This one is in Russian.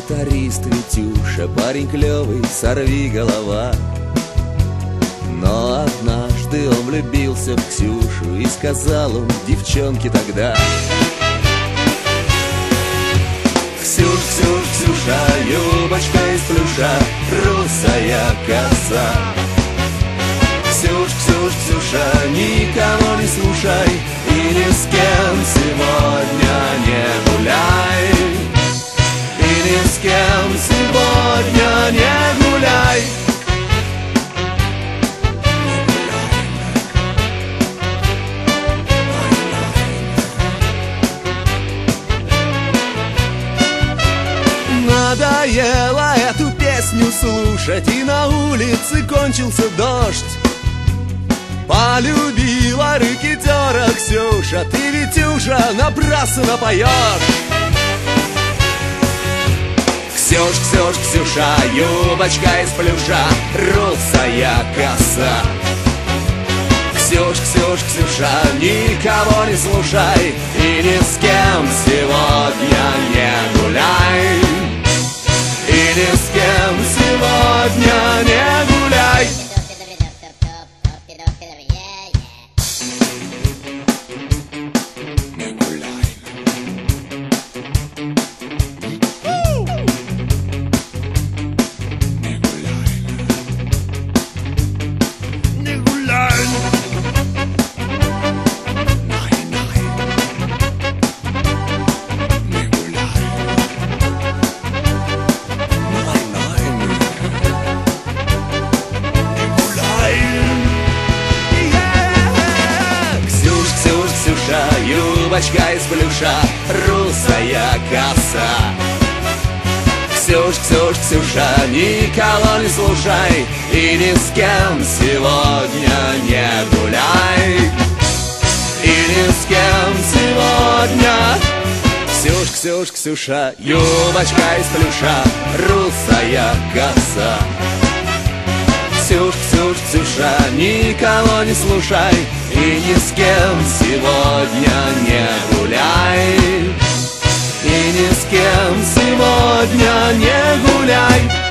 гитарист Витюша, парень клёвый, сорви голова. Но однажды он влюбился в Ксюшу и сказал он девчонке тогда: Ксюш, Ксюш, Ксюша, юбочка из плюша, русая коса. Ксюш, Ксюш, Ксюша, никого не слушай и ни с кем сегодня не гуляй. И ни с кем сегодня не гуляй. Надоело эту песню слушать, и на улице кончился дождь. Полюбила рэкетера Ксюша, ты, Витюша, напрасно поешь. Ксюш, Ксюш, Ксюша, юбочка из плюша, русая коса. Ксюш, Ксюш, Ксюша, никого не слушай и ни с кем сегодня не гуляй. И ни с кем сегодня не гуляй. Юбочка из плюша, русая коса. Ксюш, Ксюш, Ксюша, никого не слушай и ни с кем сегодня не гуляй. И ни с кем сегодня. Ксюш, Ксюш, Ксюша, юбочка из плюша, русая коса. Ксюш, Ксюш, Ксюша, никого не слушай и ни с кем сегодня не гуляй. И ни с кем сегодня не гуляй.